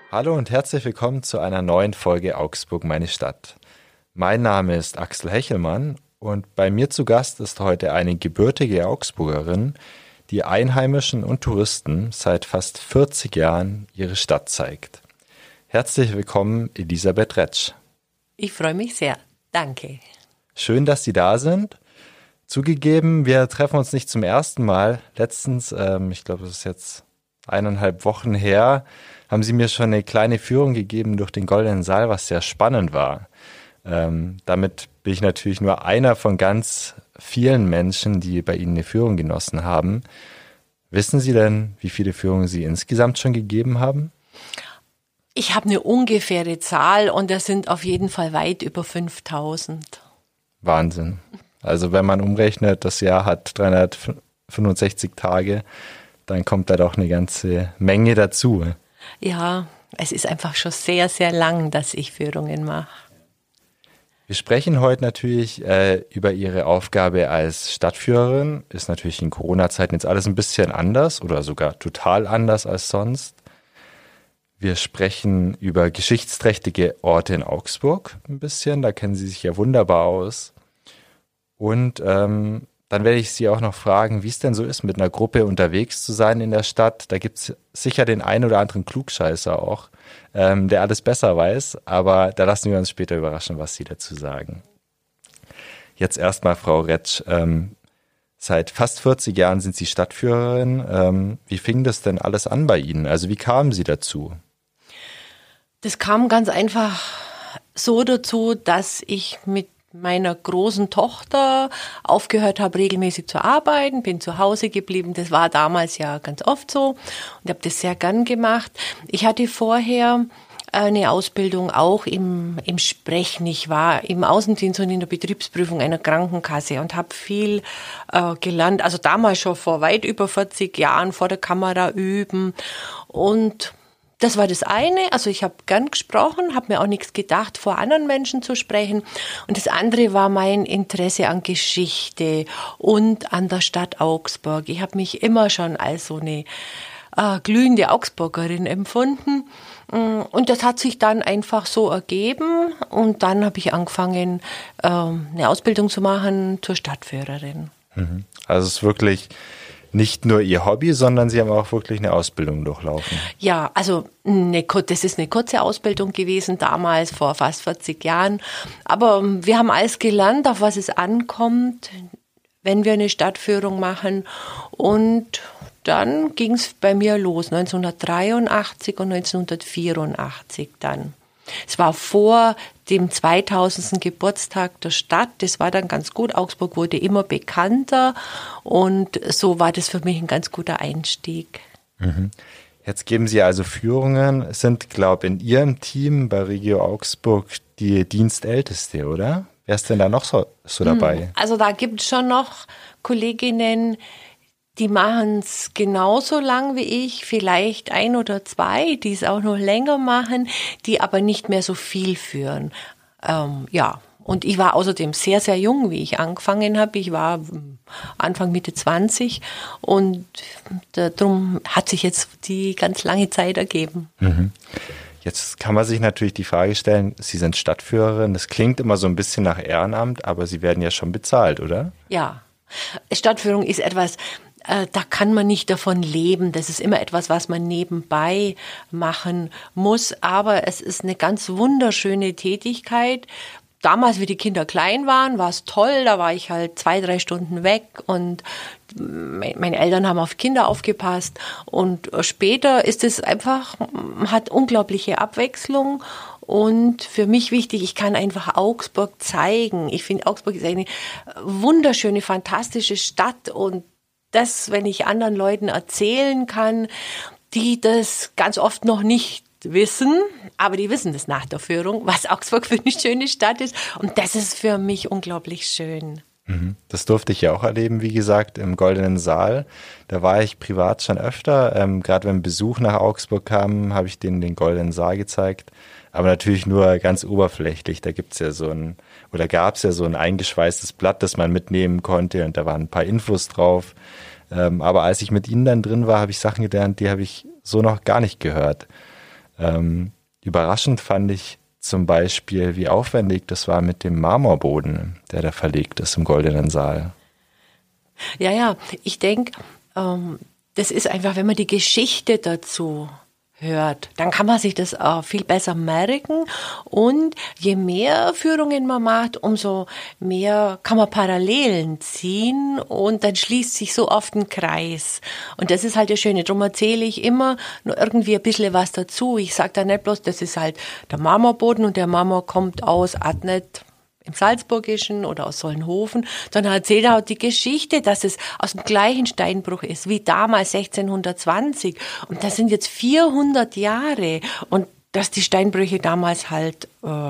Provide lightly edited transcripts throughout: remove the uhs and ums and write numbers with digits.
Hallo und herzlich willkommen zu einer neuen Folge Augsburg, meine Stadt. Mein Name ist Axel Hechelmann und bei mir zu Gast ist heute eine gebürtige Augsburgerin, die Einheimischen und Touristen seit fast 40 Jahren ihre Stadt zeigt. Herzlich willkommen, Elisabeth Retsch. Ich freue mich sehr. Danke. Schön, dass Sie da sind. Zugegeben, wir treffen uns nicht zum ersten Mal. Letztens, ich glaube, es ist jetzt 1,5 Wochen her, haben Sie mir schon eine kleine Führung gegeben durch den Goldenen Saal, was sehr spannend war. Damit bin ich natürlich nur einer von ganz vielen Menschen, die bei Ihnen eine Führung genossen haben. Wissen Sie denn, wie viele Führungen Sie insgesamt schon gegeben haben? Ich habe eine ungefähre Zahl und das sind auf jeden Fall weit über 5.000. Wahnsinn. Also wenn man umrechnet, das Jahr hat 365 Tage, dann kommt da doch eine ganze Menge dazu. Ja, es ist einfach schon sehr, sehr lang, dass ich Führungen mache. Wir sprechen heute natürlich über Ihre Aufgabe als Stadtführerin. Ist natürlich in Corona-Zeiten jetzt alles ein bisschen anders oder sogar total anders als sonst. Wir sprechen über geschichtsträchtige Orte in Augsburg ein bisschen, da kennen Sie sich ja wunderbar aus. Und dann werde ich Sie auch noch fragen, wie es denn so ist, mit einer Gruppe unterwegs zu sein in der Stadt. Da gibt es sicher den einen oder anderen Klugscheißer auch, der alles besser weiß, aber da lassen wir uns später überraschen, was Sie dazu sagen. Jetzt erstmal, Frau Retsch, seit fast 40 Jahren sind Sie Stadtführerin. Wie fing das denn alles an bei Ihnen? Also wie kamen Sie dazu? Das kam ganz einfach so dazu, dass ich mit meiner großen Tochter aufgehört habe, regelmäßig zu arbeiten, bin zu Hause geblieben. Das war damals ja ganz oft so und habe das sehr gern gemacht. Ich hatte vorher eine Ausbildung auch im Sprechen. Ich war im Außendienst und in der Betriebsprüfung einer Krankenkasse und habe viel gelernt. Also damals schon vor weit über 40 Jahren vor der Kamera üben und das war das eine, also ich habe gern gesprochen, habe mir auch nichts gedacht, vor anderen Menschen zu sprechen. Und das andere war mein Interesse an Geschichte und an der Stadt Augsburg. Ich habe mich immer schon als so eine glühende Augsburgerin empfunden. Und das hat sich dann einfach so ergeben. Und dann habe ich angefangen, eine Ausbildung zu machen zur Stadtführerin. Also es ist wirklich nicht nur Ihr Hobby, sondern Sie haben auch wirklich eine Ausbildung durchlaufen. Ja, also das ist eine kurze Ausbildung gewesen, damals vor fast 40 Jahren. Aber wir haben alles gelernt, auf was es ankommt, wenn wir eine Stadtführung machen. Und dann ging es bei mir los, 1983 und 1984 dann. Es war vor dem 2000. Geburtstag der Stadt. Das war dann ganz gut. Augsburg wurde immer bekannter und so war das für mich ein ganz guter Einstieg. Jetzt geben Sie also Führungen, sind, glaube ich, in Ihrem Team bei Regio Augsburg die Dienstälteste, oder? Wer ist denn da noch so dabei? Also da gibt es schon noch Kolleginnen, die machen es genauso lang wie ich, vielleicht 1 oder 2, die es auch noch länger machen, die aber nicht mehr so viel führen. Und ich war außerdem sehr, sehr jung, wie ich angefangen habe. Ich war Anfang Mitte 20 und darum hat sich jetzt die ganz lange Zeit ergeben. Jetzt kann man sich natürlich die Frage stellen, Sie sind Stadtführerin, das klingt immer so ein bisschen nach Ehrenamt, aber Sie werden ja schon bezahlt, oder? Ja, Stadtführung ist etwas, da kann man nicht davon leben. Das ist immer etwas, was man nebenbei machen muss. Aber es ist eine ganz wunderschöne Tätigkeit. Damals, wie die Kinder klein waren, war es toll. Da war ich halt 2-3 Stunden weg und meine Eltern haben auf Kinder aufgepasst. Und später ist es einfach, hat unglaubliche Abwechslung. Und für mich wichtig, ich kann einfach Augsburg zeigen. Ich finde, Augsburg ist eine wunderschöne, fantastische Stadt und das, wenn ich anderen Leuten erzählen kann, die das ganz oft noch nicht wissen, aber die wissen das nach der Führung, was Augsburg für eine schöne Stadt ist. Und das ist für mich unglaublich schön. Das durfte ich ja auch erleben, wie gesagt, im Goldenen Saal. Da war ich privat schon öfter. Gerade wenn Besuch nach Augsburg kam, habe ich denen den Goldenen Saal gezeigt. Aber natürlich nur ganz oberflächlich. Da gab es ja so ein eingeschweißtes Blatt, das man mitnehmen konnte und da waren ein paar Infos drauf. Aber als ich mit Ihnen dann drin war, habe ich Sachen gelernt, die habe ich so noch gar nicht gehört. Überraschend fand ich zum Beispiel, wie aufwendig das war mit dem Marmorboden, der da verlegt ist im Goldenen Saal. Ja, ich denke, das ist einfach, wenn man die Geschichte dazu hört, dann kann man sich das auch viel besser merken und je mehr Führungen man macht, umso mehr kann man Parallelen ziehen und dann schließt sich so oft ein Kreis. Und das ist halt das Schöne. Darum erzähle ich immer nur irgendwie ein bisschen was dazu. Ich sage da nicht bloß, das ist halt der Marmorboden und der Marmor kommt aus Adnet im Salzburgischen oder aus Solnhofen, sondern erzählt auch die Geschichte, dass es aus dem gleichen Steinbruch ist, wie damals 1620. Und das sind jetzt 400 Jahre. Und dass die Steinbrüche damals halt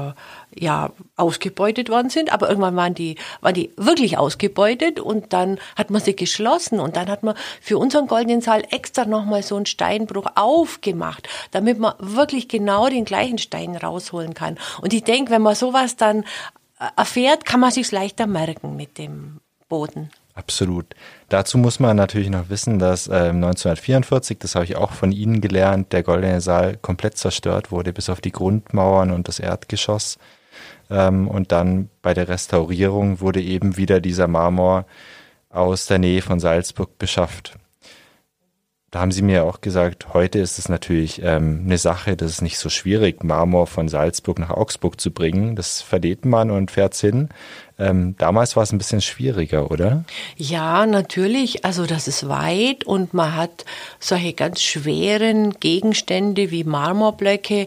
ausgebeutet worden sind, aber irgendwann waren die wirklich ausgebeutet und dann hat man sie geschlossen und dann hat man für unseren Goldenen Saal extra nochmal so einen Steinbruch aufgemacht, damit man wirklich genau den gleichen Stein rausholen kann. Und ich denke, wenn man sowas dann erfährt, kann man sich's leichter merken mit dem Boden. Absolut. Dazu muss man natürlich noch wissen, dass 1944, das habe ich auch von Ihnen gelernt, der Goldene Saal komplett zerstört wurde, bis auf die Grundmauern und das Erdgeschoss. Und dann bei der Restaurierung wurde eben wieder dieser Marmor aus der Nähe von Salzburg beschafft. Da haben Sie mir auch gesagt, heute ist es natürlich eine Sache, das ist nicht so schwierig, Marmor von Salzburg nach Augsburg zu bringen. Das verlädt man und fährt's hin. Damals war es ein bisschen schwieriger, oder? Ja, natürlich. Also das ist weit und man hat solche ganz schweren Gegenstände wie Marmorblöcke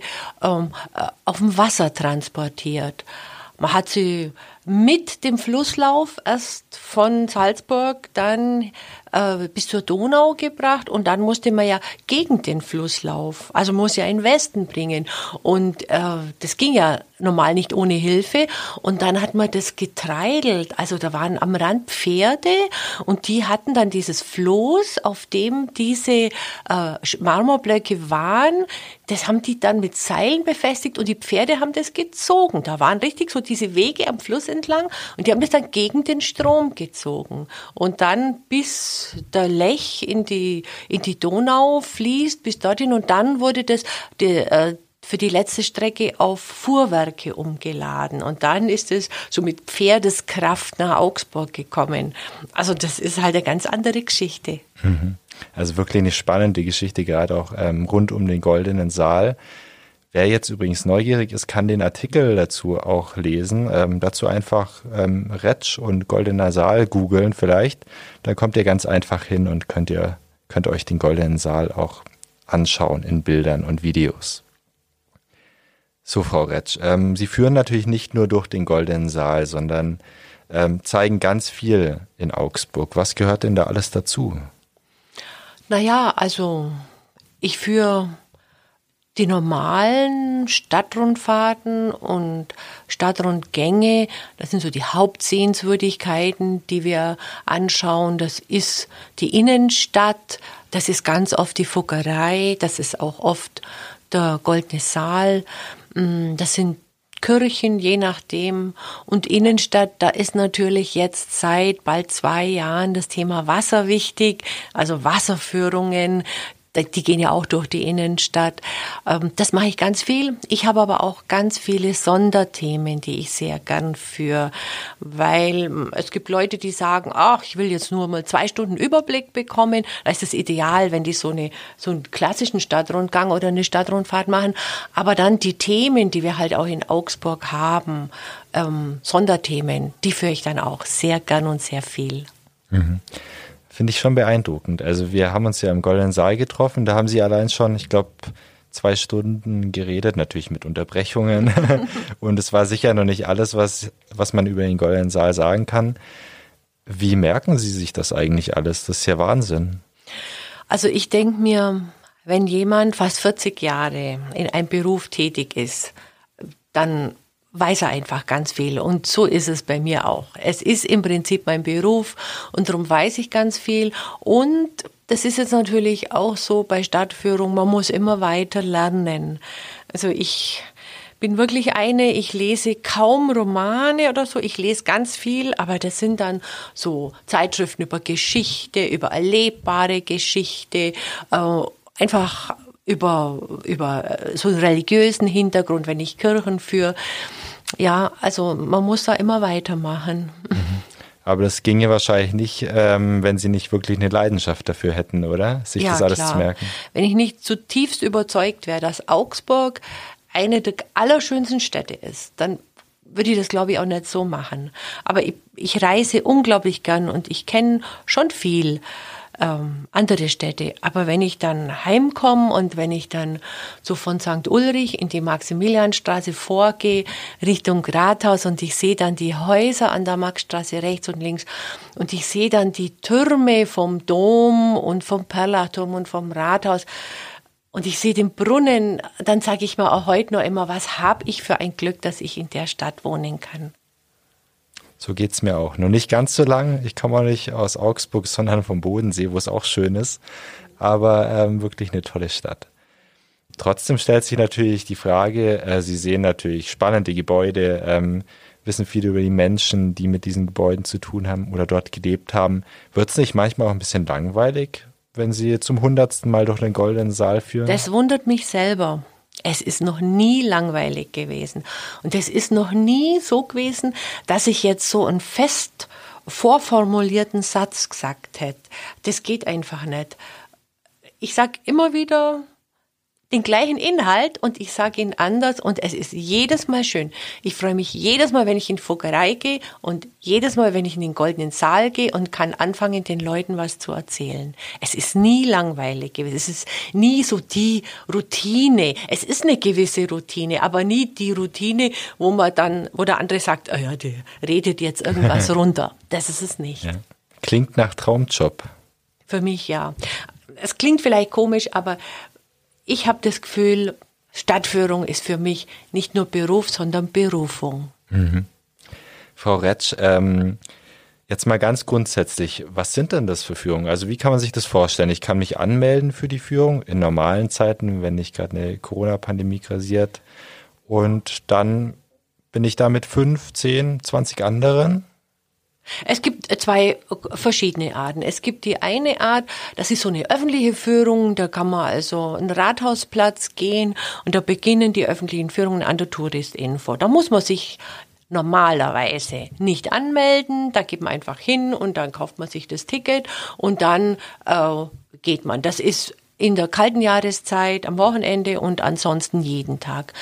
auf dem Wasser transportiert. Man hat sie mit dem Flusslauf erst von Salzburg dann bis zur Donau gebracht und dann musste man ja gegen den Flusslauf, also muss ja in den Westen bringen und das ging ja normal nicht ohne Hilfe und dann hat man das getreidelt, also da waren am Rand Pferde und die hatten dann dieses Floß, auf dem diese Marmorblöcke waren, das haben die dann mit Seilen befestigt und die Pferde haben das gezogen, da waren richtig so diese Wege am Fluss entlang und die haben das dann gegen den Strom gezogen und dann bis der Lech in die Donau fließt, bis dorthin und dann wurde das für die letzte Strecke auf Fuhrwerke umgeladen und dann ist es so mit Pferdeskraft nach Augsburg gekommen. Also das ist halt eine ganz andere Geschichte. Also wirklich eine spannende Geschichte, gerade auch rund um den Goldenen Saal. Wer jetzt übrigens neugierig ist, kann den Artikel dazu auch lesen. Dazu einfach Retsch und Goldener Saal googeln vielleicht. Dann kommt ihr ganz einfach hin und könnt euch den Goldenen Saal auch anschauen in Bildern und Videos. So, Frau Retsch, Sie führen natürlich nicht nur durch den Goldenen Saal, sondern zeigen ganz viel in Augsburg. Was gehört denn da alles dazu? Naja, also ich führe die normalen Stadtrundfahrten und Stadtrundgänge, das sind so die Hauptsehenswürdigkeiten, die wir anschauen. Das ist die Innenstadt, das ist ganz oft die Fuggerei, das ist auch oft der Goldene Saal, das sind Kirchen, je nachdem. Und Innenstadt, da ist natürlich jetzt seit bald 2 Jahren das Thema Wasser wichtig, also Wasserführungen. Die gehen ja auch durch die Innenstadt. Das mache ich ganz viel. Ich habe aber auch ganz viele Sonderthemen, die ich sehr gern führe, weil es gibt Leute, die sagen, ach, ich will jetzt nur mal 2 Stunden Überblick bekommen. Da ist es ideal, wenn die so einen klassischen Stadtrundgang oder eine Stadtrundfahrt machen. Aber dann die Themen, die wir halt auch in Augsburg haben, Sonderthemen, die führe ich dann auch sehr gern und sehr viel. Mhm. Finde ich schon beeindruckend. Also wir haben uns ja im Goldenen Saal getroffen, da haben Sie allein schon, ich glaube, 2 Stunden geredet, natürlich mit Unterbrechungen. Und es war sicher noch nicht alles, was man über den Goldenen Saal sagen kann. Wie merken Sie sich das eigentlich alles? Das ist ja Wahnsinn. Also ich denke mir, wenn jemand fast 40 Jahre in einem Beruf tätig ist, dann weiß er einfach ganz viel. Und so ist es bei mir auch. Es ist im Prinzip mein Beruf und darum weiß ich ganz viel. Und das ist jetzt natürlich auch so bei Stadtführung, man muss immer weiter lernen. Also ich bin wirklich ich lese kaum Romane oder so, ich lese ganz viel, aber das sind dann so Zeitschriften über Geschichte, über erlebbare Geschichte, einfach über so einen religiösen Hintergrund, wenn ich Kirchen führe. Ja, also man muss da immer weitermachen. Aber das ginge wahrscheinlich nicht, wenn Sie nicht wirklich eine Leidenschaft dafür hätten, oder? Sich das alles zu merken. Wenn ich nicht zutiefst überzeugt wäre, dass Augsburg eine der allerschönsten Städte ist, dann würde ich das, glaube ich, auch nicht so machen. Aber ich reise unglaublich gern und ich kenne schon viel andere Städte. Aber wenn ich dann heimkomme und wenn ich dann so von St. Ulrich in die Maximilianstraße vorgehe, Richtung Rathaus und ich sehe dann die Häuser an der Maxstraße rechts und links und ich sehe dann die Türme vom Dom und vom Perlachturm und vom Rathaus und ich sehe den Brunnen, dann sage ich mir auch heute noch immer, was habe ich für ein Glück, dass ich in der Stadt wohnen kann. So geht's mir auch. Nur nicht ganz so lang. Ich komme auch nicht aus Augsburg, sondern vom Bodensee, wo es auch schön ist. Aber wirklich eine tolle Stadt. Trotzdem stellt sich natürlich die Frage, Sie sehen natürlich spannende Gebäude, wissen viel über die Menschen, die mit diesen Gebäuden zu tun haben oder dort gelebt haben. Wird es nicht manchmal auch ein bisschen langweilig, wenn Sie zum 100. Mal durch den Goldenen Saal führen? Das wundert mich selber. Es ist noch nie langweilig gewesen. Und es ist noch nie so gewesen, dass ich jetzt so einen fest vorformulierten Satz gesagt hätte. Das geht einfach nicht. Ich sage immer wieder den gleichen Inhalt und ich sage ihn anders und es ist jedes Mal schön. Ich freue mich jedes Mal, wenn ich in die Fuggerei gehe und jedes Mal, wenn ich in den Goldenen Saal gehe und kann anfangen, den Leuten was zu erzählen. Es ist nie langweilig gewesen. Es ist nie so die Routine. Es ist eine gewisse Routine, aber nie die Routine, wo der andere sagt, oh ja, der redet jetzt irgendwas runter. Das ist es nicht. Ja. Klingt nach Traumjob. Für mich ja. Es klingt vielleicht komisch, aber ich habe das Gefühl, Stadtführung ist für mich nicht nur Beruf, sondern Berufung. Mhm. Frau Retsch, jetzt mal ganz grundsätzlich, was sind denn das für Führungen? Also wie kann man sich das vorstellen? Ich kann mich anmelden für die Führung in normalen Zeiten, wenn nicht gerade eine Corona-Pandemie grassiert. Und dann bin ich da mit 5, 10, 20 anderen. Es gibt zwei verschiedene Arten. Es gibt die eine Art, das ist so eine öffentliche Führung, da kann man also einen Rathausplatz gehen und da beginnen die öffentlichen Führungen an der Touristinfo. Da muss man sich normalerweise nicht anmelden, da geht man einfach hin und dann kauft man sich das Ticket und dann geht man. Das ist in der kalten Jahreszeit, am Wochenende und ansonsten jeden Tag.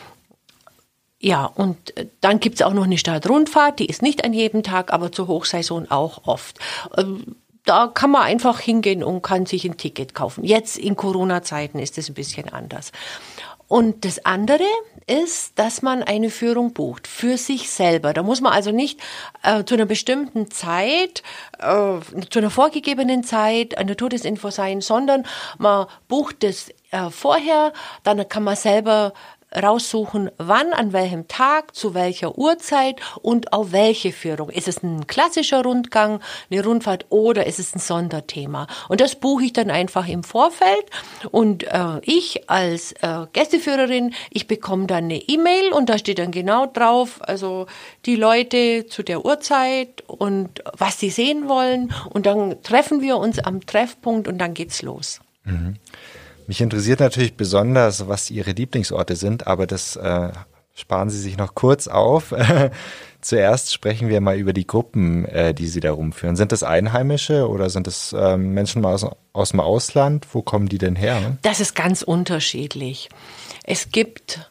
Ja, und dann gibt's auch noch eine Stadtrundfahrt, die ist nicht an jedem Tag, aber zur Hochsaison auch oft. Da kann man einfach hingehen und kann sich ein Ticket kaufen. Jetzt in Corona-Zeiten ist es ein bisschen anders. Und das andere ist, dass man eine Führung bucht für sich selber. Da muss man also nicht zu einer bestimmten Zeit, zu einer vorgegebenen Zeit an der Touristinfo sein, sondern man bucht das vorher, dann kann man selber raussuchen, wann, an welchem Tag, zu welcher Uhrzeit und auf welche Führung. Ist es ein klassischer Rundgang, eine Rundfahrt oder ist es ein Sonderthema? Und das buche ich dann einfach im Vorfeld und ich als Gästeführerin, ich bekomme dann eine E-Mail und da steht dann genau drauf, also die Leute zu der Uhrzeit und was sie sehen wollen und dann treffen wir uns am Treffpunkt und dann geht's los. Mhm. Mich interessiert natürlich besonders, was Ihre Lieblingsorte sind, aber das sparen Sie sich noch kurz auf. Zuerst sprechen wir mal über die Gruppen, die Sie da rumführen. Sind das Einheimische oder sind das Menschen mal aus dem Ausland? Wo kommen die denn her? Das ist ganz unterschiedlich. Es gibt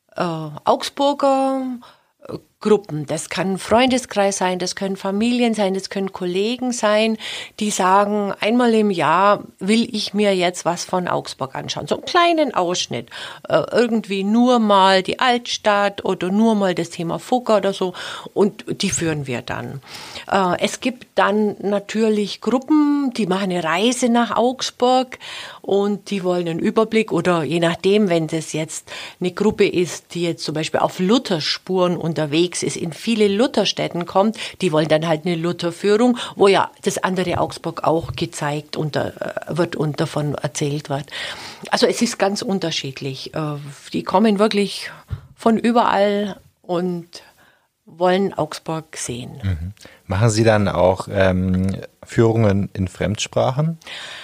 Augsburger Gruppen. Das kann ein Freundeskreis sein, das können Familien sein, das können Kollegen sein, die sagen, einmal im Jahr will ich mir jetzt was von Augsburg anschauen. So einen kleinen Ausschnitt. Irgendwie nur mal die Altstadt oder nur mal das Thema Fugger oder so. Und die führen wir dann. Es gibt dann natürlich Gruppen, die machen eine Reise nach Augsburg und die wollen einen Überblick oder je nachdem, wenn das jetzt eine Gruppe ist, die jetzt zum Beispiel auf Lutherspuren unterwegs ist, in viele Lutherstädten kommt, die wollen dann halt eine Lutherführung, wo ja das andere Augsburg auch gezeigt wird und davon erzählt wird. Also es ist ganz unterschiedlich. Die kommen wirklich von überall und wollen Augsburg sehen. Mhm. Machen Sie dann auch Führungen in Fremdsprachen?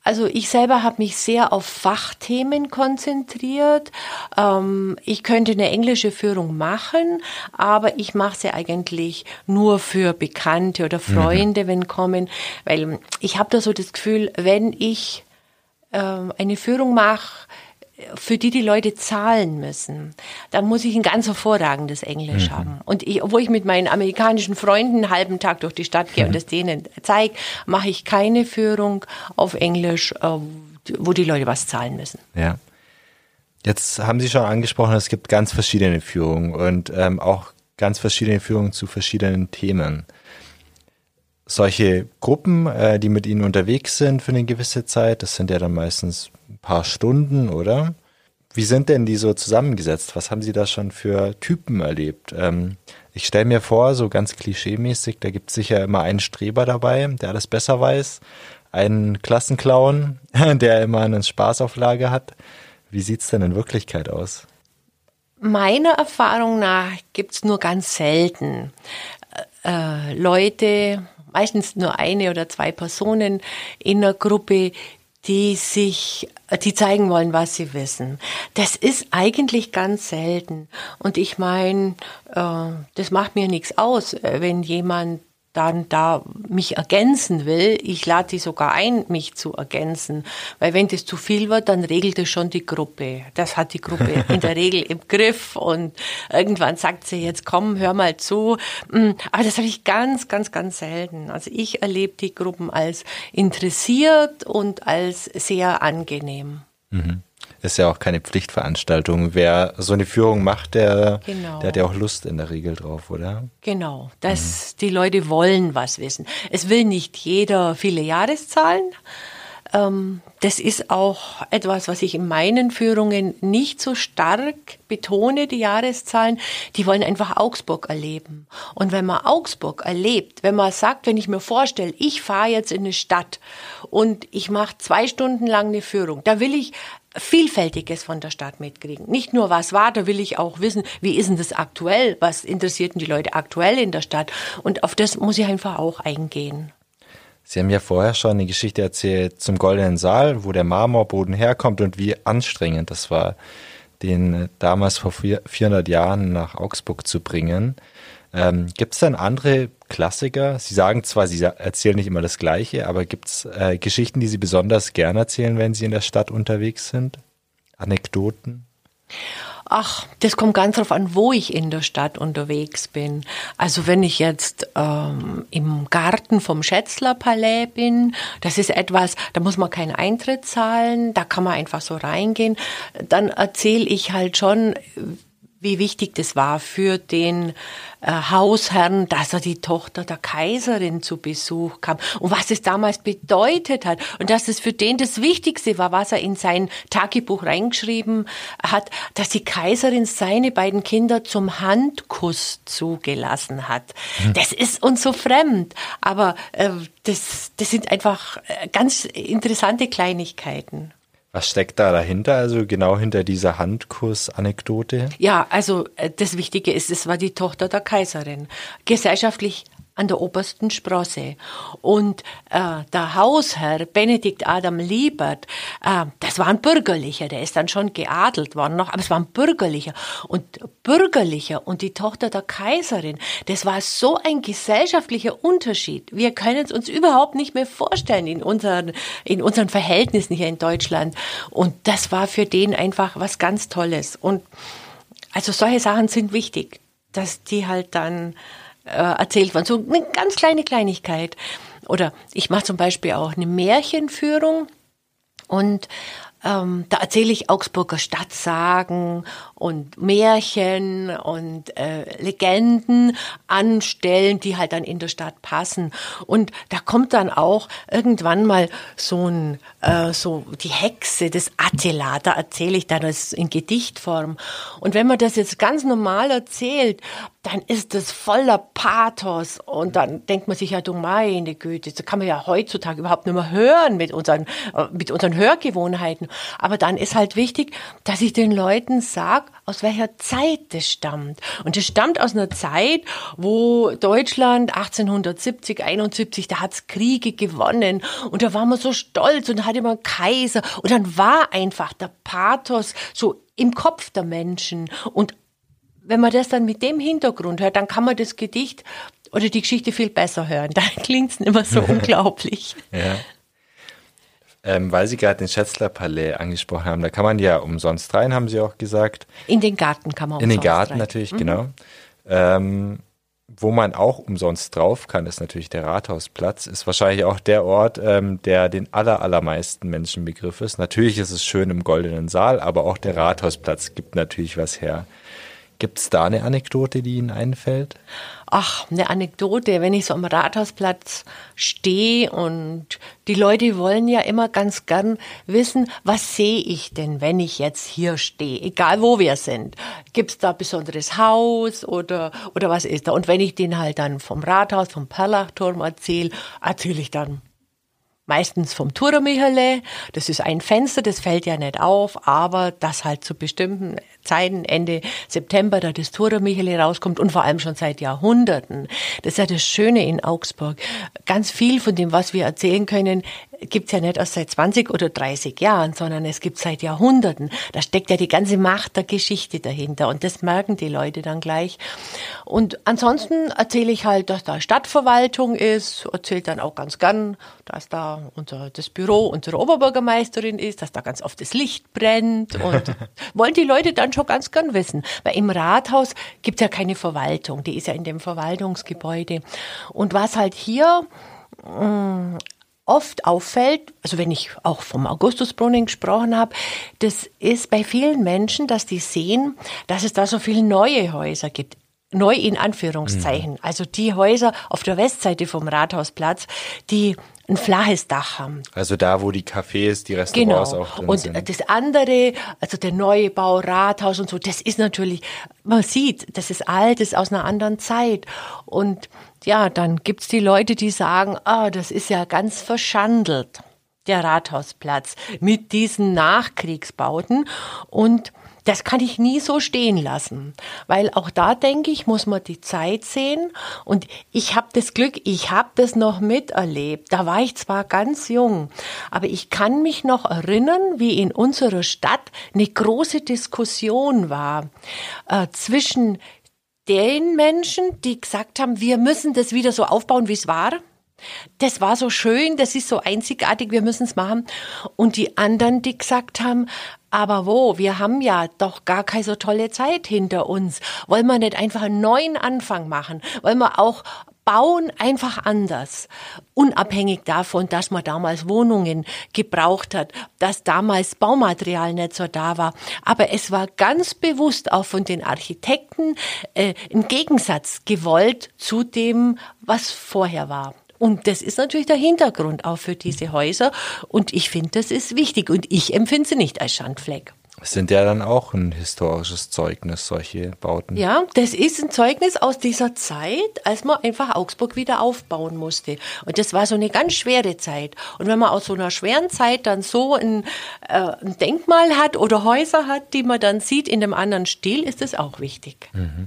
Also ich selber habe mich sehr auf Fachthemen konzentriert. Ich könnte eine englische Führung machen, aber ich mache sie eigentlich nur für Bekannte oder Freunde, wenn kommen, weil ich habe da so das Gefühl, wenn ich eine Führung mache, für die Leute zahlen müssen, dann muss ich ein ganz hervorragendes Englisch haben. Und obwohl ich mit meinen amerikanischen Freunden einen halben Tag durch die Stadt gehe und das denen zeige, mache ich keine Führung auf Englisch, wo die Leute was zahlen müssen. Ja. Jetzt haben Sie schon angesprochen, es gibt ganz verschiedene Führungen und auch ganz verschiedene Führungen zu verschiedenen Themen. Solche Gruppen, die mit Ihnen unterwegs sind für eine gewisse Zeit, das sind ja dann meistens ein paar Stunden, oder? Wie sind denn die so zusammengesetzt? Was haben Sie da schon für Typen erlebt? Ich stelle mir vor, so ganz klischeemäßig, da gibt es sicher immer einen Streber dabei, der alles besser weiß, einen Klassenclown, der immer einen Spaß auf Lager hat. Wie sieht's denn in Wirklichkeit aus? Meiner Erfahrung nach gibt's nur ganz selten Leute, meistens nur eine oder zwei Personen in einer Gruppe, die zeigen wollen, was sie wissen. Das ist eigentlich ganz selten. Und ich meine, das macht mir nichts aus, wenn jemand dann da mich ergänzen will. Ich lade die sogar ein, mich zu ergänzen. Weil wenn das zu viel wird, dann regelt es schon die Gruppe. Das hat die Gruppe in der Regel im Griff. Und irgendwann sagt sie, jetzt komm, hör mal zu. Aber das habe ich ganz, ganz, ganz selten. Also ich erlebe die Gruppen als interessiert und als sehr angenehm. Mhm. Ist ja auch keine Pflichtveranstaltung. Wer so eine Führung macht, der hat ja auch Lust in der Regel drauf, oder? Genau, die Leute wollen was wissen. Es will nicht jeder viele Jahreszahlen. Das ist auch etwas, was ich in meinen Führungen nicht so stark betone, die Jahreszahlen. Die wollen einfach Augsburg erleben. Und wenn man Augsburg erlebt, wenn man sagt, wenn ich mir vorstelle, ich fahre jetzt in eine Stadt und ich mache 2 Stunden lang eine Führung, da will ich Vielfältiges von der Stadt mitkriegen. Nicht nur, was war, da will ich auch wissen, wie ist denn das aktuell, was interessierten die Leute aktuell in der Stadt. Und auf das muss ich einfach auch eingehen. Sie haben ja vorher schon eine Geschichte erzählt zum Goldenen Saal, wo der Marmorboden herkommt und wie anstrengend das war, den damals vor 400 Jahren nach Augsburg zu bringen. Gibt es denn andere Klassiker? Sie sagen zwar, Sie erzählen nicht immer das Gleiche, aber gibt es Geschichten, die Sie besonders gern erzählen, wenn Sie in der Stadt unterwegs sind? Anekdoten? Ach, das kommt ganz drauf an, wo ich in der Stadt unterwegs bin. Also wenn ich jetzt im Garten vom Schätzler-Palais bin, das ist etwas, da muss man keinen Eintritt zahlen, da kann man einfach so reingehen. Dann erzähle ich halt schon, wie wichtig das war für den Hausherrn, dass er die Tochter der Kaiserin zu Besuch kam und was es damals bedeutet hat und dass es für den das Wichtigste war, was er in sein Tagebuch reingeschrieben hat, dass die Kaiserin seine beiden Kinder zum Handkuss zugelassen hat. Das ist uns so fremd, aber das sind einfach ganz interessante Kleinigkeiten. Was steckt da dahinter, also genau hinter dieser Handkuss-Anekdote? Ja, also das Wichtige ist, es war die Tochter der Kaiserin. Gesellschaftlich an der obersten Sprosse. Und der Hausherr Benedikt Adam Liebert, das war ein Bürgerlicher, der ist dann schon geadelt worden noch, aber es war ein Bürgerlicher. Und Bürgerlicher und die Tochter der Kaiserin, das war so ein gesellschaftlicher Unterschied. Wir können es uns überhaupt nicht mehr vorstellen in unseren Verhältnissen hier in Deutschland. Und das war für den einfach was ganz Tolles. Und also solche Sachen sind wichtig, dass die halt dann erzählt worden. So eine ganz kleine Kleinigkeit. Oder ich mache zum Beispiel auch eine Märchenführung und da erzähle ich Augsburger Stadtsagen und Märchen und Legenden an Stellen, die halt dann in der Stadt passen. Und da kommt dann auch irgendwann mal so die Hexe des Attila, da erzähle ich dann das in Gedichtform. Und wenn man das jetzt ganz normal erzählt, dann ist das voller Pathos und dann denkt man sich ja, du meine Güte, das kann man ja heutzutage überhaupt nicht mehr hören mit unseren Hörgewohnheiten. Aber dann ist halt wichtig, dass ich den Leuten sage, aus welcher Zeit das stammt. Und das stammt aus einer Zeit, wo Deutschland 1870, 71, da hat's Kriege gewonnen und da war man so stolz und da hatte man einen Kaiser und dann war einfach der Pathos so im Kopf der Menschen. Und wenn man das dann mit dem Hintergrund hört, dann kann man das Gedicht oder die Geschichte viel besser hören. Dann klingt's nicht mehr so unglaublich. Ja. Weil Sie gerade den Schätzler-Palais angesprochen haben, da kann man ja umsonst rein, haben Sie auch gesagt. In den Garten kann man umsonst rein. In den Garten rein. Natürlich, genau. Wo man auch umsonst drauf kann, ist natürlich der Rathausplatz. Ist wahrscheinlich auch der Ort, der den allermeisten Menschen Begriff ist. Natürlich ist es schön im Goldenen Saal, aber auch der Rathausplatz gibt natürlich was her. Gibt es da eine Anekdote, die Ihnen einfällt? Ach, eine Anekdote, wenn ich so am Rathausplatz stehe und die Leute wollen ja immer ganz gern wissen, was sehe ich denn, wenn ich jetzt hier stehe, egal wo wir sind. Gibt's da ein besonderes Haus oder was ist da? Und wenn ich denen halt dann vom Rathaus, vom Perlachturm erzähle ich dann meistens vom Turmichele. Das ist ein Fenster, das fällt ja nicht auf, aber das halt zu bestimmten Zeiten, Ende September, da das Turmichele rauskommt und vor allem schon seit Jahrhunderten. Das ist ja das Schöne in Augsburg. Ganz viel von dem, was wir erzählen können, gibt's ja nicht erst seit 20 oder 30 Jahren, sondern es gibt seit Jahrhunderten. Da steckt ja die ganze Macht der Geschichte dahinter und das merken die Leute dann gleich. Und ansonsten erzähle ich halt, dass da Stadtverwaltung ist, erzählt dann auch ganz gern, dass da das Büro unserer Oberbürgermeisterin ist, dass da ganz oft das Licht brennt und wollen die Leute dann schon ganz gern wissen. Weil im Rathaus gibt's ja keine Verwaltung, die ist ja in dem Verwaltungsgebäude. Und was halt hier oft auffällt, also wenn ich auch vom Augustusbrunnen gesprochen habe, das ist bei vielen Menschen, dass die sehen, dass es da so viele neue Häuser gibt. Neu in Anführungszeichen. Also die Häuser auf der Westseite vom Rathausplatz, die ein flaches Dach haben. Also da, wo die Cafés, die Restaurants genau. auch drin und sind. Und das andere, also der neue Bau, Rathaus und so, das ist natürlich, man sieht, das ist alt, das ist aus einer anderen Zeit. Und ja, dann gibt's die Leute, die sagen, das ist ja ganz verschandelt, der Rathausplatz, mit diesen Nachkriegsbauten. Und das kann ich nie so stehen lassen, weil auch da, denke ich, muss man die Zeit sehen. Und ich habe das Glück, ich habe das noch miterlebt. Da war ich zwar ganz jung, aber ich kann mich noch erinnern, wie in unserer Stadt eine große Diskussion war zwischen den Menschen, die gesagt haben, wir müssen das wieder so aufbauen, wie es war. Das war so schön, das ist so einzigartig, wir müssen es machen. Und die anderen, die gesagt haben, aber wir haben ja doch gar keine so tolle Zeit hinter uns. Wollen wir nicht einfach einen neuen Anfang machen? Wollen wir auch bauen einfach anders? Unabhängig davon, dass man damals Wohnungen gebraucht hat, dass damals Baumaterial nicht so da war. Aber es war ganz bewusst auch von den Architekten ein Gegensatz gewollt zu dem, was vorher war. Und das ist natürlich der Hintergrund auch für diese Häuser. Und ich finde, das ist wichtig. Und ich empfinde sie nicht als Schandfleck. Es sind ja dann auch ein historisches Zeugnis, solche Bauten. Ja, das ist ein Zeugnis aus dieser Zeit, als man einfach Augsburg wieder aufbauen musste. Und das war so eine ganz schwere Zeit. Und wenn man aus so einer schweren Zeit dann so ein Denkmal hat oder Häuser hat, die man dann sieht in einem anderen Stil, ist das auch wichtig. Mhm.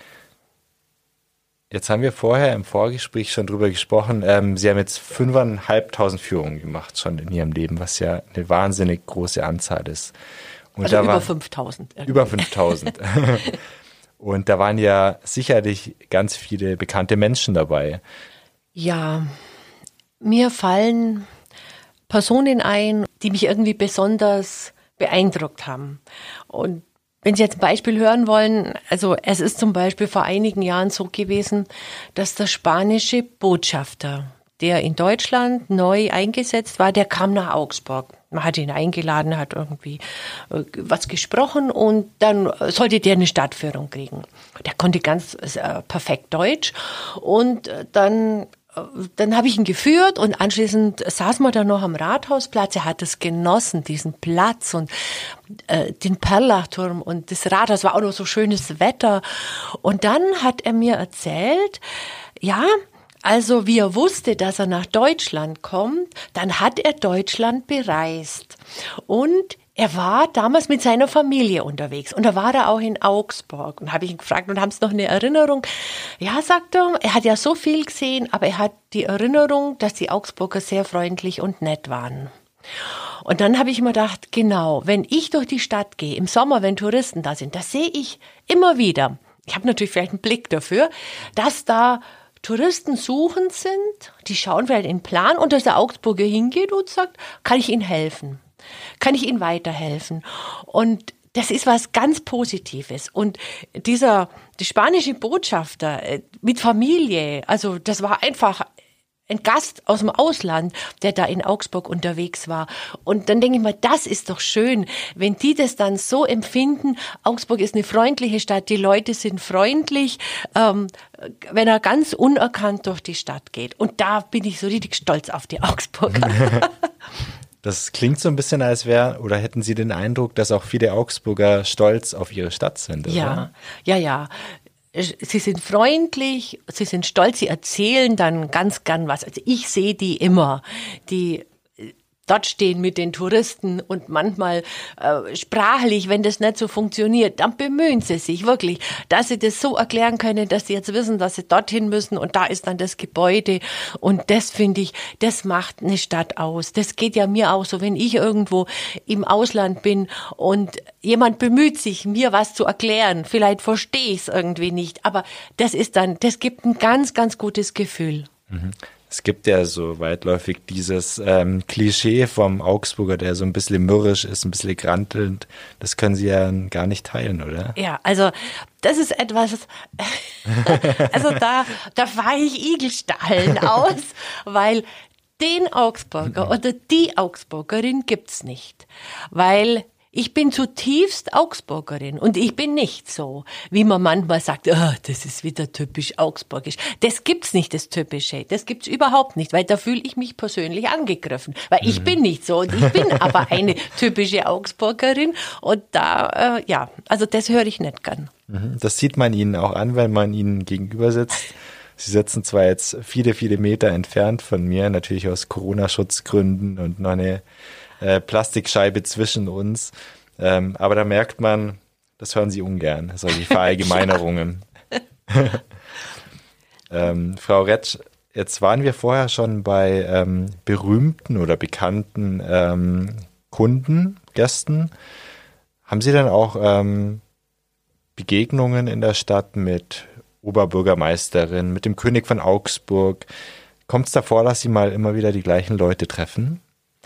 Jetzt haben wir vorher im Vorgespräch schon drüber gesprochen. Sie haben jetzt 5.500 Führungen gemacht schon in Ihrem Leben, was ja eine wahnsinnig große Anzahl ist. Und also da über 5.000. Über 5.000. Und da waren ja sicherlich ganz viele bekannte Menschen dabei. Ja, mir fallen Personen ein, die mich irgendwie besonders beeindruckt haben. Und wenn Sie jetzt ein Beispiel hören wollen, also es ist zum Beispiel vor einigen Jahren so gewesen, dass der spanische Botschafter, der in Deutschland neu eingesetzt war, der kam nach Augsburg. Man hat ihn eingeladen, hat irgendwie was gesprochen und dann sollte der eine Stadtführung kriegen. Der konnte ganz perfekt Deutsch und dann habe ich ihn geführt und anschließend saßen wir dann noch am Rathausplatz. Er hat es genossen, diesen Platz und den Perlachturm und das Rathaus, war auch noch so schönes Wetter. Und dann hat er mir erzählt, ja, also wie er wusste, dass er nach Deutschland kommt, dann hat er Deutschland bereist und Er war damals mit seiner Familie unterwegs und da war er auch in Augsburg und habe ich ihn gefragt und haben Sie noch eine Erinnerung? Ja, sagt er hat ja so viel gesehen, aber er hat die Erinnerung, dass die Augsburger sehr freundlich und nett waren. Und dann habe ich mir gedacht, genau, wenn ich durch die Stadt gehe, im Sommer, wenn Touristen da sind, das sehe ich immer wieder. Ich habe natürlich vielleicht einen Blick dafür, dass da Touristen suchend sind, die schauen vielleicht in den Plan und dass der Augsburger hingeht und sagt, kann ich Ihnen helfen? Kann ich Ihnen weiterhelfen? Und das ist was ganz Positives. Und die spanische Botschafter mit Familie, also das war einfach ein Gast aus dem Ausland, der da in Augsburg unterwegs war. Und dann denke ich mal, das ist doch schön, wenn die das dann so empfinden. Augsburg ist eine freundliche Stadt, die Leute sind freundlich, wenn er ganz unerkannt durch die Stadt geht. Und da bin ich so richtig stolz auf die Augsburger. Das klingt so ein bisschen, als oder hätten Sie den Eindruck, dass auch viele Augsburger stolz auf ihre Stadt sind, oder? Ja. Sie sind freundlich, sie sind stolz, sie erzählen dann ganz gern was. Also ich sehe die immer, die dort stehen mit den Touristen und manchmal sprachlich, wenn das nicht so funktioniert, dann bemühen sie sich wirklich, dass sie das so erklären können, dass sie jetzt wissen, dass sie dorthin müssen und da ist dann das Gebäude und das finde ich, das macht eine Stadt aus. Das geht ja mir auch so, wenn ich irgendwo im Ausland bin und jemand bemüht sich, mir was zu erklären, vielleicht verstehe ich es irgendwie nicht, aber das gibt ein ganz, ganz gutes Gefühl. Mhm. Es gibt ja so weitläufig dieses Klischee vom Augsburger, der so ein bisschen mürrisch ist, ein bisschen grantelnd. Das können Sie ja gar nicht teilen, oder? Ja, also das ist etwas, also da fahre ich Igelstacheln aus, weil den Augsburger oder die Augsburgerin gibt's nicht, weil ich bin zutiefst Augsburgerin und ich bin nicht so, wie man manchmal sagt, das ist wieder typisch augsburgisch. Das gibt's nicht, das Typische. Das gibt's überhaupt nicht, weil da fühle ich mich persönlich angegriffen. Weil ich bin nicht so und ich bin aber eine typische Augsburgerin und da, also das höre ich nicht gern. Das sieht man Ihnen auch an, wenn man Ihnen gegenüber sitzt. Sie sitzen zwar jetzt viele, viele Meter entfernt von mir, natürlich aus Corona-Schutzgründen und noch eine Plastikscheibe zwischen uns. Aber da merkt man, das hören Sie ungern, solche Verallgemeinerungen. Frau Retsch, jetzt waren wir vorher schon bei berühmten oder bekannten Kunden, Gästen. Haben Sie dann auch Begegnungen in der Stadt mit Oberbürgermeisterin, mit dem König von Augsburg? Kommt es da vor, dass Sie mal immer wieder die gleichen Leute treffen?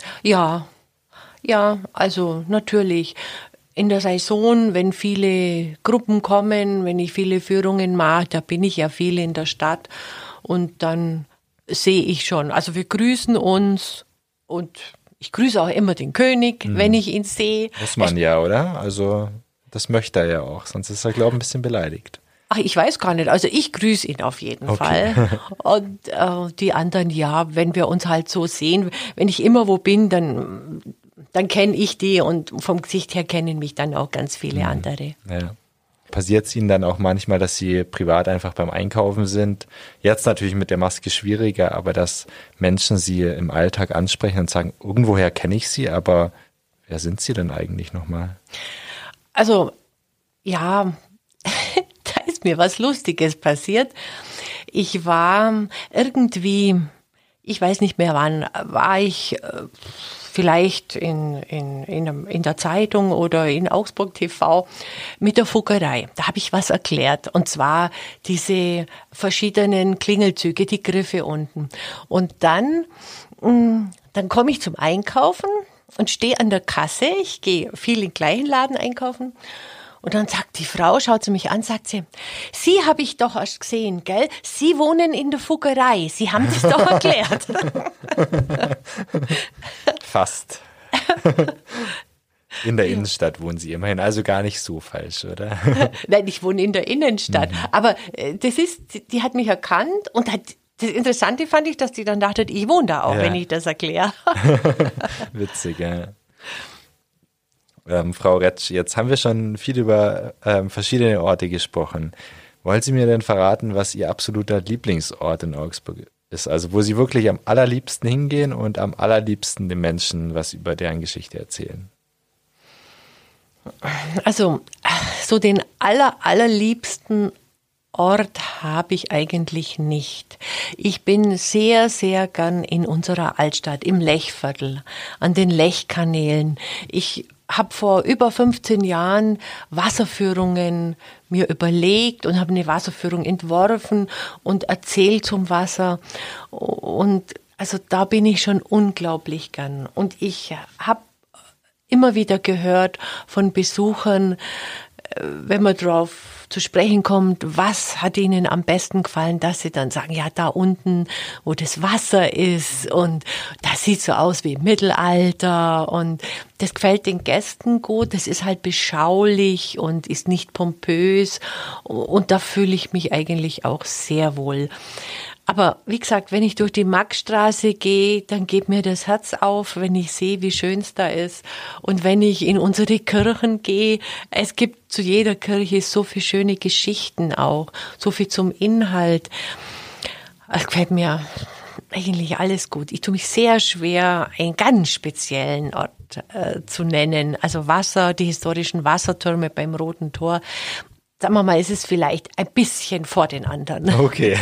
Ja, also natürlich in der Saison, wenn viele Gruppen kommen, wenn ich viele Führungen mache, da bin ich ja viel in der Stadt und dann sehe ich schon, also wir grüßen uns und ich grüße auch immer den König, wenn ich ihn sehe. Muss man ja, oder? Also das möchte er ja auch, sonst ist er, glaube ich, ein bisschen beleidigt. Ach, ich weiß gar nicht. Also ich grüße ihn auf jeden Fall. Und die anderen, ja, wenn wir uns halt so sehen, wenn ich immer wo bin, dann kenne ich die und vom Gesicht her kennen mich dann auch ganz viele andere. Ja. Passiert es Ihnen dann auch manchmal, dass Sie privat einfach beim Einkaufen sind? Jetzt natürlich mit der Maske schwieriger, aber dass Menschen Sie im Alltag ansprechen und sagen, irgendwoher kenne ich Sie, aber wer sind Sie denn eigentlich nochmal? Also, ja, da ist mir was Lustiges passiert. Ich war irgendwie, ich weiß nicht mehr wann, war ich vielleicht in der Zeitung oder in Augsburg TV mit der Fuggerei. Da habe ich was erklärt. Und zwar diese verschiedenen Klingelzüge, die Griffe unten. Und dann komme ich zum Einkaufen und stehe an der Kasse. Ich gehe viel in kleinen Laden einkaufen. Und dann sagt die Frau, schaut sie mich an, sagt Sie habe ich doch erst gesehen, gell? Sie wohnen in der Fuggerei. Sie haben das doch erklärt. Fast. In der Innenstadt wohnen Sie immerhin, also gar nicht so falsch, oder? Nein, ich wohne in der Innenstadt. Aber die hat mich erkannt und das Interessante fand ich, dass die dann dachte, ich wohne da auch, wenn ich das erkläre. Witzig, ja. Frau Retsch, jetzt haben wir schon viel über verschiedene Orte gesprochen. Wollen Sie mir denn verraten, was Ihr absoluter Lieblingsort in Augsburg ist? Also wo Sie wirklich am allerliebsten hingehen und am allerliebsten den Menschen was über deren Geschichte erzählen? Also so den allerliebsten Ort habe ich eigentlich nicht. Ich bin sehr, sehr gern in unserer Altstadt, im Lechviertel, an den Lechkanälen. Ich habe vor über 15 Jahren Wasserführungen mir überlegt und habe eine Wasserführung entworfen und erzählt zum Wasser. Und also da bin ich schon unglaublich gern. Und ich habe immer wieder gehört von Besuchern, wenn man drauf zu sprechen kommt, was hat ihnen am besten gefallen, dass sie dann sagen, ja, da unten, wo das Wasser ist und das sieht so aus wie im Mittelalter und das gefällt den Gästen gut, das ist halt beschaulich und ist nicht pompös und da fühle ich mich eigentlich auch sehr wohl. Aber wie gesagt, wenn ich durch die Maxstraße gehe, dann geht mir das Herz auf, wenn ich sehe, wie schön es da ist. Und wenn ich in unsere Kirchen gehe, es gibt zu jeder Kirche so viele schöne Geschichten auch, so viel zum Inhalt. Es gefällt mir eigentlich alles gut. Ich tue mich sehr schwer, einen ganz speziellen Ort zu nennen. Also Wasser, die historischen Wassertürme beim Roten Tor. Sagen wir mal, es ist vielleicht ein bisschen vor den anderen. Okay.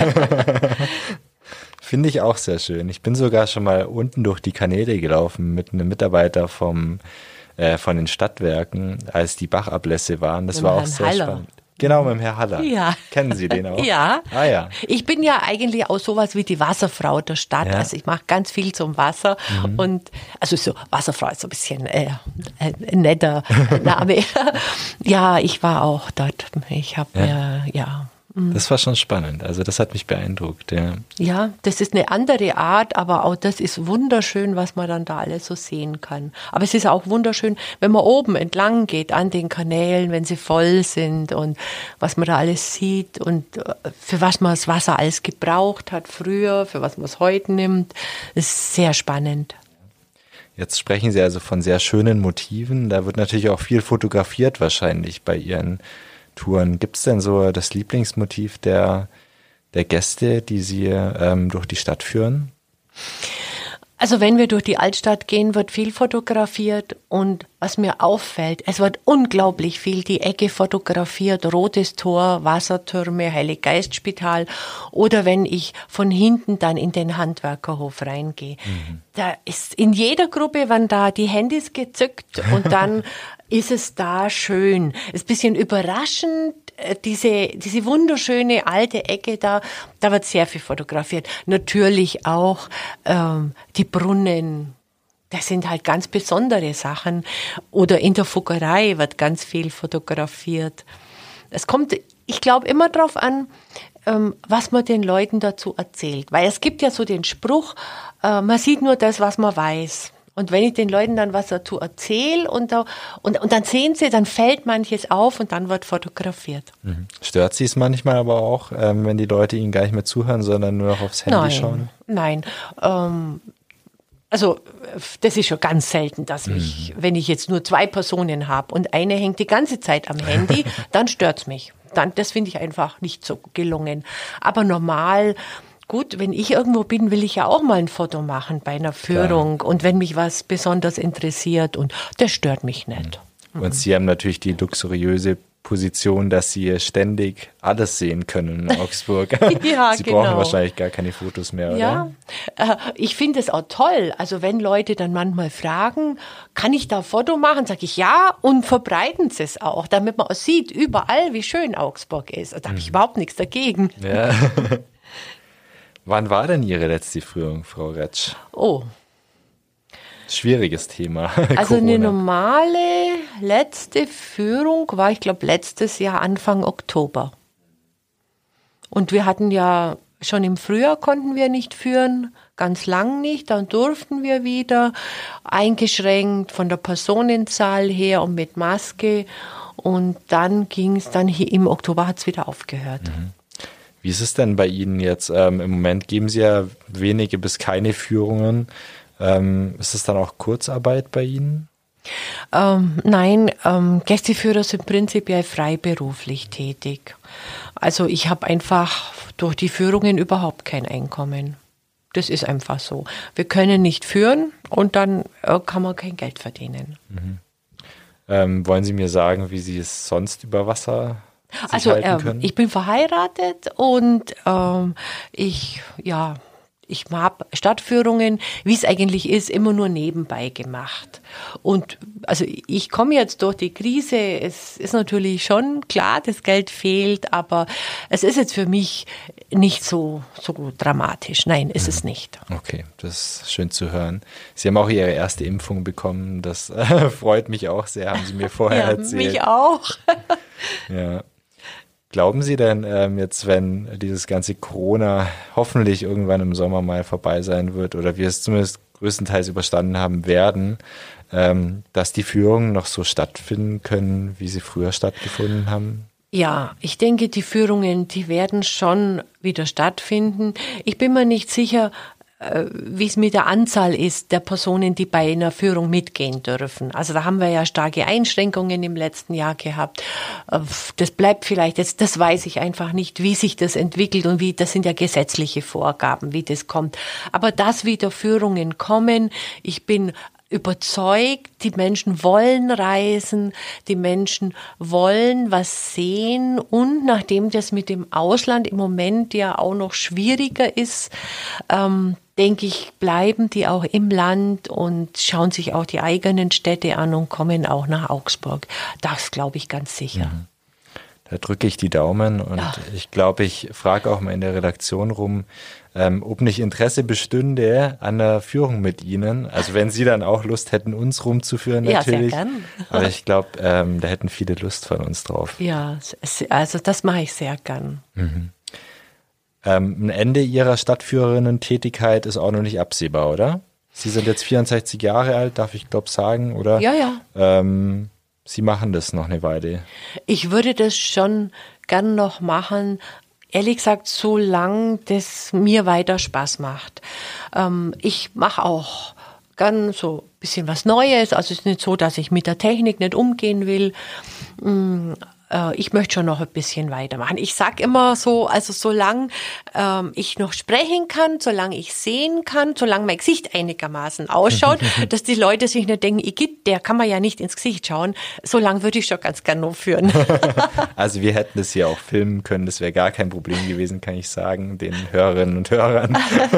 Finde ich auch sehr schön. Ich bin sogar schon mal unten durch die Kanäle gelaufen mit einem Mitarbeiter von den Stadtwerken, als die Bachablässe waren. Das war auch sehr spannend. Genau, mit dem Herrn Haller. Ja. Kennen Sie den auch? Ja. Ah, ja. Ich bin ja eigentlich auch sowas wie die Wasserfrau der Stadt. Ja. Also ich mache ganz viel zum Wasser. Und also so Wasserfrau ist so ein bisschen ein netter Name. Ja, ich war auch dort. Ich habe Das war schon spannend. Also das hat mich beeindruckt. Ja. Ja, das ist eine andere Art, aber auch das ist wunderschön, was man dann da alles so sehen kann. Aber es ist auch wunderschön, wenn man oben entlang geht an den Kanälen, wenn sie voll sind und was man da alles sieht und für was man das Wasser alles gebraucht hat früher, für was man es heute nimmt. Das ist sehr spannend. Jetzt sprechen Sie also von sehr schönen Motiven. Da wird natürlich auch viel fotografiert wahrscheinlich bei Ihren Touren. Gibt es denn so das Lieblingsmotiv der Gäste, die Sie durch die Stadt führen? Also wenn wir durch die Altstadt gehen, wird viel fotografiert und was mir auffällt, es wird unglaublich viel die Ecke fotografiert, Rotes Tor, Wassertürme, Heiliggeistspital oder wenn ich von hinten dann in den Handwerkerhof reingehe. Da ist in jeder Gruppe werden da die Handys gezückt und dann ist es da schön. Ist ein bisschen überraschend, diese wunderschöne alte Ecke da wird sehr viel fotografiert. Natürlich auch die Brunnen, das sind halt ganz besondere Sachen. Oder in der Fuggerei wird ganz viel fotografiert. Es kommt, ich glaube, immer drauf an, was man den Leuten dazu erzählt. Weil es gibt ja so den Spruch, man sieht nur das, was man weiß. Und wenn ich den Leuten dann was dazu erzähle und dann sehen sie, dann fällt manches auf und dann wird fotografiert. Stört Sie es manchmal aber auch, wenn die Leute Ihnen gar nicht mehr zuhören, sondern nur noch aufs Handy schauen? Nein. Also das ist schon ganz selten, dass mich, wenn ich jetzt nur 2 Personen habe und eine hängt die ganze Zeit am Handy, dann stört's mich. Das finde ich einfach nicht so gelungen. Aber normal. Gut, wenn ich irgendwo bin, will ich ja auch mal ein Foto machen bei einer Führung. Klar. Und wenn mich was besonders interessiert und das stört mich nicht. Und Sie haben natürlich die luxuriöse Position, dass Sie ständig alles sehen können in Augsburg. Ja, Sie brauchen wahrscheinlich gar keine Fotos mehr, oder? Ja, ich finde es auch toll. Also wenn Leute dann manchmal fragen, kann ich da ein Foto machen? Sage ich ja und verbreiten Sie es auch, damit man auch sieht, überall, wie schön Augsburg ist. Da habe ich überhaupt nichts dagegen. Ja. Wann war denn Ihre letzte Führung, Frau Retsch? Oh. Schwieriges Thema. Also eine normale letzte Führung war, ich glaube, letztes Jahr Anfang Oktober. Und wir hatten ja schon im Frühjahr konnten wir nicht führen, ganz lang nicht. Dann durften wir wieder, eingeschränkt von der Personenzahl her und mit Maske. Und dann ging es dann hier im Oktober hat es wieder aufgehört. Wie ist es denn bei Ihnen jetzt? Im Moment geben Sie ja wenige bis keine Führungen. Ist es dann auch Kurzarbeit bei Ihnen? Nein, Gästeführer sind prinzipiell freiberuflich tätig. Also ich habe einfach durch die Führungen überhaupt kein Einkommen. Das ist einfach so. Wir können nicht führen und dann kann man kein Geld verdienen. Wollen Sie mir sagen, wie Sie es sonst über Wasser sich halten können? Ich bin verheiratet und ich habe Stadtführungen, wie es eigentlich ist, immer nur nebenbei gemacht. Und also ich komme jetzt durch die Krise. Es ist natürlich schon klar, das Geld fehlt, aber es ist jetzt für mich nicht so dramatisch. Nein, ist es nicht. Okay, das ist schön zu hören. Sie haben auch Ihre erste Impfung bekommen. Das freut mich auch sehr, haben Sie mir vorher erzählt. Mich auch. Ja. Glauben Sie denn jetzt, wenn dieses ganze Corona hoffentlich irgendwann im Sommer mal vorbei sein wird oder wir es zumindest größtenteils überstanden haben werden, dass die Führungen noch so stattfinden können, wie sie früher stattgefunden haben? Ja, ich denke, die Führungen, die werden schon wieder stattfinden. Ich bin mir nicht sicher, wie es mit der Anzahl ist der Personen, die bei einer Führung mitgehen dürfen. Also da haben wir ja starke Einschränkungen im letzten Jahr gehabt. Das bleibt vielleicht jetzt, das weiß ich einfach nicht, wie sich das entwickelt und das sind ja gesetzliche Vorgaben, wie das kommt. Aber dass wieder Führungen kommen, ich bin überzeugt, die Menschen wollen reisen, die Menschen wollen was sehen und nachdem das mit dem Ausland im Moment ja auch noch schwieriger ist, denke ich, bleiben die auch im Land und schauen sich auch die eigenen Städte an und kommen auch nach Augsburg. Das glaube ich ganz sicher. Mhm. Da drücke ich die Daumen und ich glaube, ich frage auch mal in der Redaktion rum, ob nicht Interesse bestünde an der Führung mit Ihnen. Also wenn Sie dann auch Lust hätten, uns rumzuführen natürlich. Ja, sehr gern. Aber ich glaube, da hätten viele Lust von uns drauf. Ja, also das mache ich sehr gern. Mhm. Ein Ende Ihrer Stadtführerinnen-Tätigkeit ist auch noch nicht absehbar, oder? Sie sind jetzt 64 Jahre alt, darf ich glaube sagen, oder? Ja. Sie machen das noch eine Weile. Ich würde das schon gern noch machen, ehrlich gesagt, solange das mir weiter Spaß macht. Ich mache auch gern so ein bisschen was Neues. Also es ist nicht so, dass ich mit der Technik nicht umgehen will. Ich möchte schon noch ein bisschen weitermachen. Ich sag immer so, also solange ich noch sprechen kann, solange ich sehen kann, solange mein Gesicht einigermaßen ausschaut, dass die Leute sich nicht denken, Igitt, der kann man ja nicht ins Gesicht schauen, solange würde ich schon ganz gerne noch führen. Also wir hätten das hier auch filmen können, das wäre gar kein Problem gewesen, kann ich sagen, den Hörerinnen und Hörern.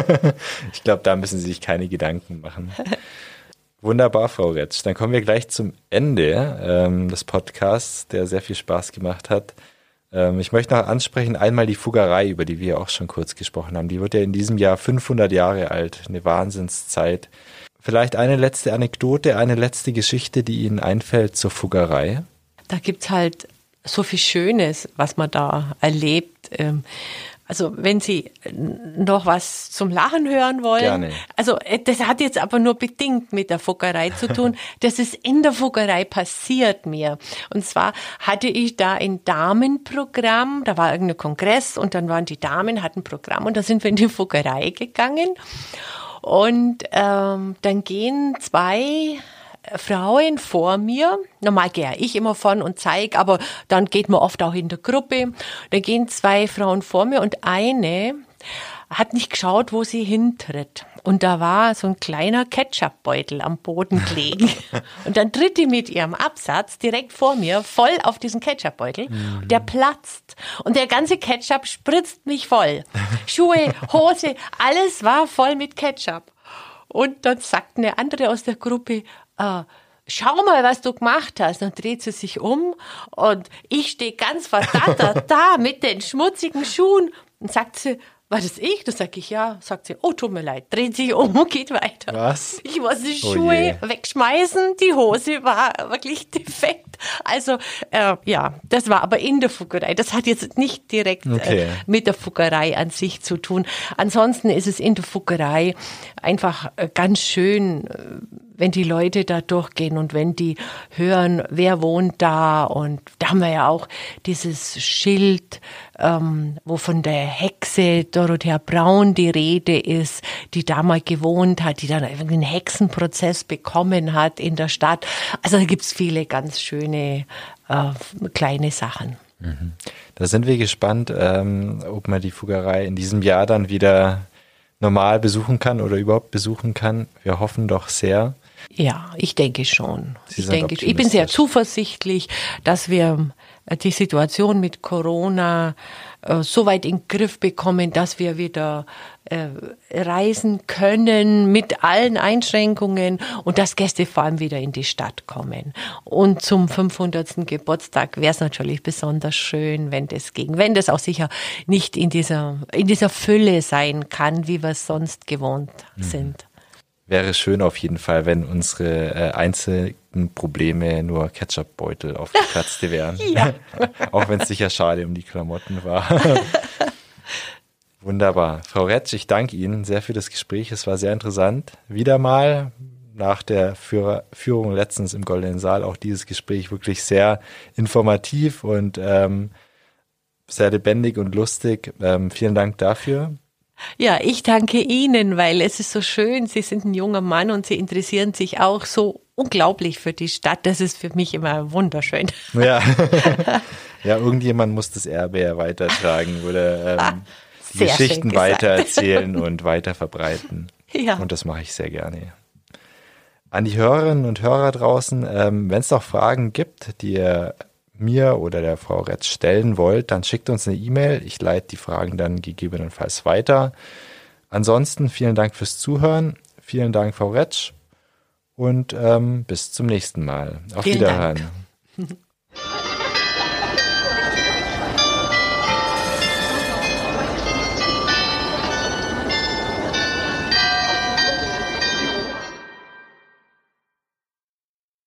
Ich glaube, da müssen Sie sich keine Gedanken machen. Wunderbar, Frau Retsch. Dann kommen wir gleich zum Ende des Podcasts, der sehr viel Spaß gemacht hat. Ich möchte noch ansprechen, einmal die Fuggerei, über die wir auch schon kurz gesprochen haben. Die wird ja in diesem Jahr 500 Jahre alt, eine Wahnsinnszeit. Vielleicht eine letzte Anekdote, eine letzte Geschichte, die Ihnen einfällt zur Fuggerei? Da gibt's halt so viel Schönes, was man da erlebt. Also wenn Sie noch was zum Lachen hören wollen. Gerne. Also das hat jetzt aber nur bedingt mit der Fuggerei zu tun. Das ist in der Fuggerei passiert mir. Und zwar hatte ich da ein Damenprogramm, da war irgendein Kongress und dann waren die Damen, hatten ein Programm und da sind wir in die Fuggerei gegangen. Und dann gehen zwei Frauen vor mir, normal gehe ich immer vorn und zeige, aber dann geht man oft auch in der Gruppe. Da gehen zwei Frauen vor mir und eine hat nicht geschaut, wo sie hintritt. Und da war so ein kleiner Ketchupbeutel am Boden gelegen. Und dann tritt die mit ihrem Absatz direkt vor mir voll auf diesen Ketchupbeutel. Der platzt. Und der ganze Ketchup spritzt mich voll. Schuhe, Hose, alles war voll mit Ketchup. Und dann sagt eine andere aus der Gruppe, schau mal, was du gemacht hast. Dann dreht sie sich um und ich stehe ganz verdattert da mit den schmutzigen Schuhen. Und sagt sie, war das ich? Da sag ich, ja. Sagt sie, oh, tut mir leid. Dreht sich um und geht weiter. Was? Ich muss die Schuhe wegschmeißen. Die Hose war wirklich defekt. Also, ja, das war aber in der Fuggerei. Das hat jetzt nicht direkt mit der Fuggerei an sich zu tun. Ansonsten ist es in der Fuggerei einfach ganz schön, wenn die Leute da durchgehen und wenn die hören, wer wohnt da. Und da haben wir ja auch dieses Schild, wo von der Hexe Dorothea Braun die Rede ist, die da mal gewohnt hat, die dann irgendwie einen Hexenprozess bekommen hat in der Stadt. Also da gibt's viele ganz schöne kleine Sachen. Da sind wir gespannt, ob man die Fuggerei in diesem Jahr dann wieder normal besuchen kann oder überhaupt besuchen kann. Wir hoffen doch sehr. Ja, ich denke schon. Ich bin sehr zuversichtlich, dass wir die Situation mit Corona so weit in den Griff bekommen, dass wir wieder reisen können mit allen Einschränkungen und dass Gäste vor allem wieder in die Stadt kommen. Und zum 500. Geburtstag wäre es natürlich besonders schön, wenn das auch sicher nicht in dieser Fülle sein kann, wie wir es sonst gewohnt sind. Wäre schön auf jeden Fall, wenn unsere einzelnen Probleme nur Ketchupbeutel aufgeplatzte wären. Ja. Auch wenn es sicher schade um die Klamotten war. Wunderbar. Frau Retsch, ich danke Ihnen sehr für das Gespräch. Es war sehr interessant. Wieder mal nach der Führung letztens im Goldenen Saal auch dieses Gespräch wirklich sehr informativ und sehr lebendig und lustig. Vielen Dank dafür. Ja, ich danke Ihnen, weil es ist so schön. Sie sind ein junger Mann und Sie interessieren sich auch so unglaublich für die Stadt. Das ist für mich immer wunderschön. Ja, ja, irgendjemand muss das Erbe ja weitertragen oder die Geschichten weitererzählen und weiter verbreiten. Ja. Und das mache ich sehr gerne. An die Hörerinnen und Hörer draußen, wenn es noch Fragen gibt, die ihr mir oder der Frau Retsch stellen wollt, dann schickt uns eine E-Mail. Ich leite die Fragen dann gegebenenfalls weiter. Ansonsten vielen Dank fürs Zuhören. Vielen Dank, Frau Retsch. Und bis zum nächsten Mal. Auf Wiederhören. Dank.